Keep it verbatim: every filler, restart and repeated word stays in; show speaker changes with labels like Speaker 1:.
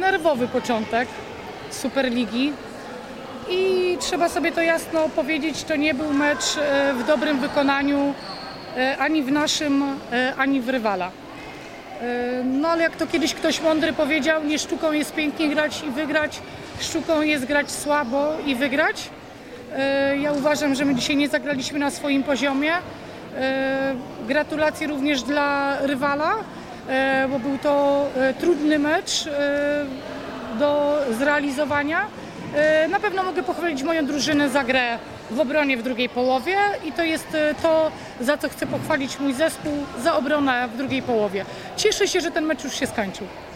Speaker 1: nerwowy początek Superligi i trzeba sobie to jasno powiedzieć, to nie był mecz w dobrym wykonaniu ani w naszym, ani w rywala. No ale jak to kiedyś ktoś mądry powiedział, nie sztuką jest pięknie grać i wygrać, sztuką jest grać słabo i wygrać. Ja uważam, że my dzisiaj nie zagraliśmy na swoim poziomie. Gratulacje również dla rywala, bo był to trudny mecz do zrealizowania. Na pewno mogę pochwalić moją drużynę za grę w obronie w drugiej połowie i to jest to, za co chcę pochwalić mój zespół, za obronę w drugiej połowie. Cieszę się, że ten mecz już się skończył.